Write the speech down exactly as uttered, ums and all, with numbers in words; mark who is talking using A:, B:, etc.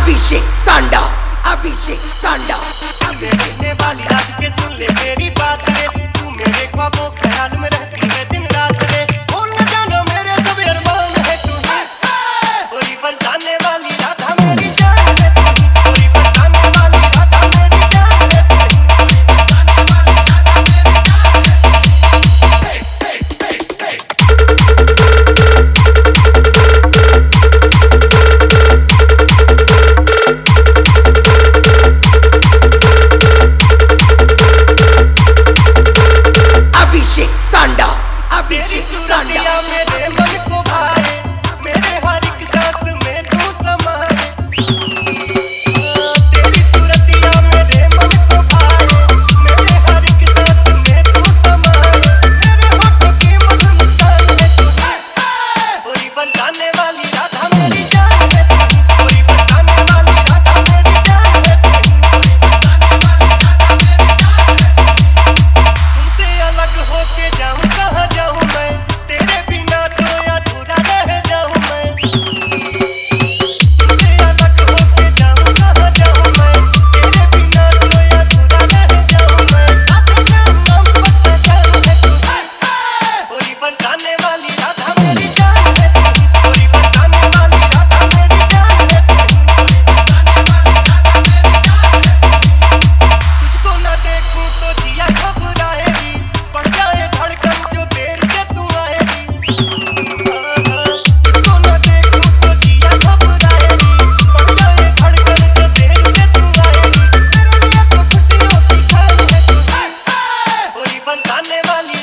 A: अभिषेक तांडा, अभिषेक तांडा।
B: रहने वाली रात के सुन ले मेरी बात रे, तू मेरे ख्वाबों ख्याल में रहती है दिन रात रे। भूल न जाना मेरे सब अरमान है तू ही, कोई बचाने वाली राधा मेरी जान है तू ही, कोई बचाने वाली राधा मेरी जान है तू ही, कोई बचाने वाली राधा मेरी जान है।
A: अभिषेक तांडा, अभिषेक तांडा।
B: मेरे मन को भाए, मेरे हर एक सांस में तू समाए। तेरी सूरतिया मेरे मन को भाए, मेरे हर एक सांस में तू समाए। मेरे होठों की मधुर मुस्कान है तू ही, कोई बचाने वाली राधा मेरी जान है तू ही, कोई बचाने वाली राधा मेरी जान है तू ही, कोई बचाने वाली राधा मेरी जान है तू ही। तुमसे अलग होके जाऊं कहाँ जाऊं मैं, तेरे बिना तो अधूरा रह जाऊं मैं। तुमसे अलग होके जाऊं कहाँ जाऊं मैं, तेरे बिना तो अधूरा रह जाऊं मैं। राधे श्याम नाम पर जान है तू ही, कोई बचाने वाली राधा मेरी जान है तू ही, कोई बचाने वाली राधा मेरी जान है तू ही, कोई बचाने वाली राधा मेरी जान है तू ही। तुझको ना देखूं तो जिया घबराएगी, बढ़ जाए धड़कन जो देर से तू आएगी। तुझको ना देखूं तो जिया घबराएगी, बढ़ जाए धड़कन जो देर से तू आएगी। मेरे लिए तो खुशियों की खाई है तू ही, कोई बचाने वाली